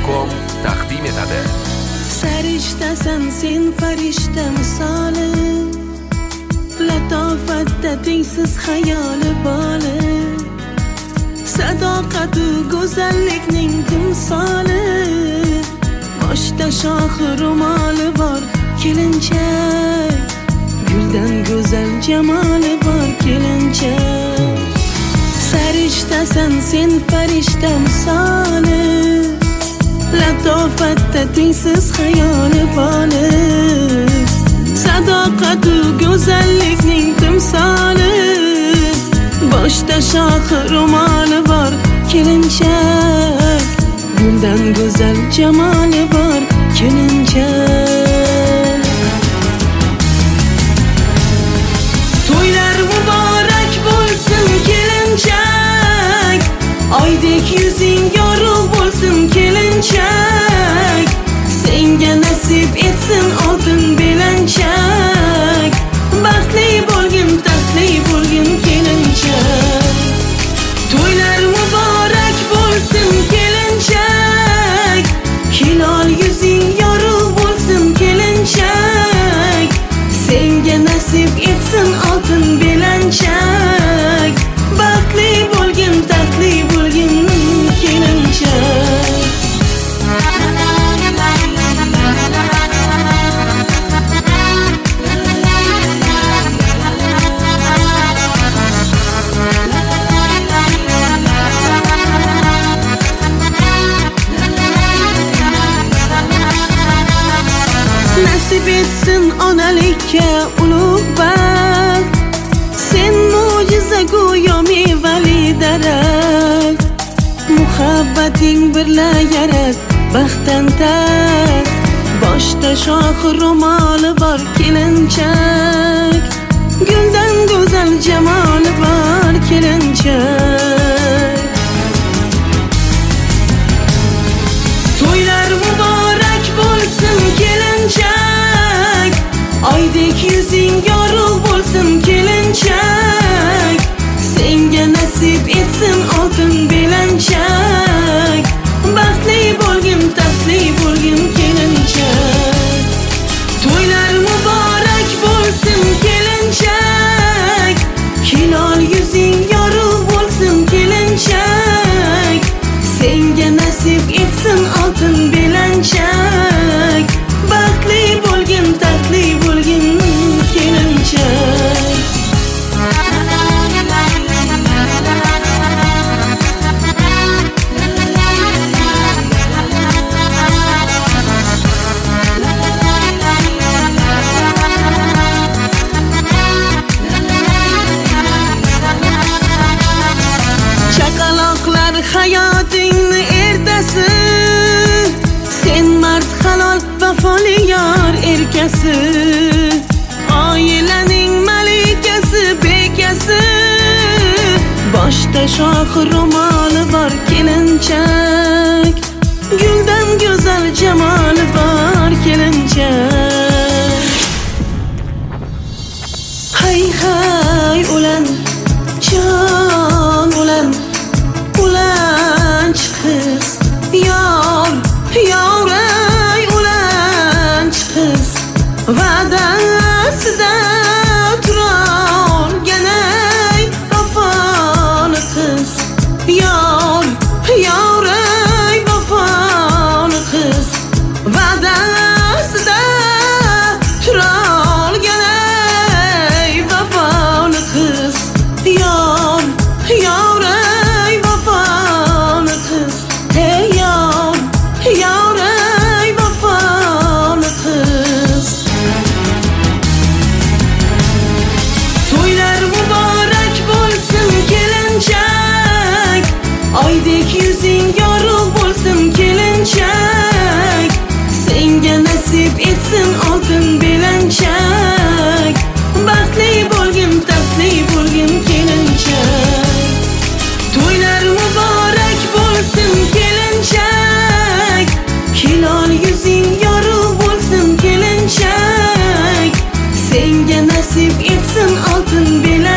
Music.com taqdim etadi. Sarishtasan sen farishta misoli, latofatda tengsiz xayoli boli, sadoqatu go'zallikning timsoli, boshda shohi ro'moli bor kelinchak, guldan go'zal jamoli bor kelinchak. Sarishtasan sen farishta misoli, latofatda tengsiz xayoli boli, sadoqatu go'zallikning timsoli, boshda shohi ro'moli bor kelinchak, guldan go'zal jamoli bor kelinchak. To'ylar muborak bo'lsin kelinchak, oydek yuzing yorug' bo'lsin kelinchak, senga nasib etsin oltin belanchak, baxtli bo'lgin, taxtli bo'lgin kelinchak. To'ylar muborak bo'lsin kelinchak, hilol yuzing yorug' bo'lsin kelinchak, senga nasib etsin oltin belanchak, baxtli bo'lgin, taxtli bo'lgin kelinchak. Nasib etsin onalikka ulug' baxt, sen mo'jiza go'yo mevali daraxt, muhabbating birla yarat baxtdan taxt, boshda shohi ro'moli bor kelinchak, guldan go'zal jamoli bor kelinchak. To'ylar muborak bo'lsin kelinchak, oydek yuzing yorug' bo'lsin kelinchak, senga nasib etsin oltin belanchak, baxtli bo'lgin, taxtli bo'lgin kelinchak. To'ylar muborak bo'lsin kelinchak, hilol yuzing yorug' bo'lsin kelinchak, senga nasib etsin oltin belanchak, baxtli bo'lgin, taxtli bo'lgin kelinchak. Chaqaloqlar hayotingni ertasi, sen mard halol vafoli yor erkasi, oilaning malikasi bekasi, boshda shohi ro'moli bor kelinchak, guldan go'zal jamoli bor kelinchak. Hay hay ulan jon ulan, ulanch qiz yor yoray, ulanch qiz va'dasida turolganay, vafoli qiz yor yoray, vafoli qiz va'dasida turolganay, vafoli qiz yor yoray, vafoli qiz, hey yor yoray, vafoli qiz. To'ylar muborak bo'lsin kelinchak, oydek yuzing yorug' bo'lsin kelinchak, senga nasib etsin oltin belanchak, baxtli bo'lgin, taxtli bo'lgin kelinchak. To'ylar muborak bo'lsin kelinchak, hilol yuzing yorug' bo'lsin kelinchak, senga nasib etsin oltin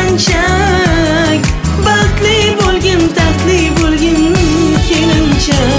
belanchak, baxtli bo'lgin, taxtli bo'lgin kelinchak.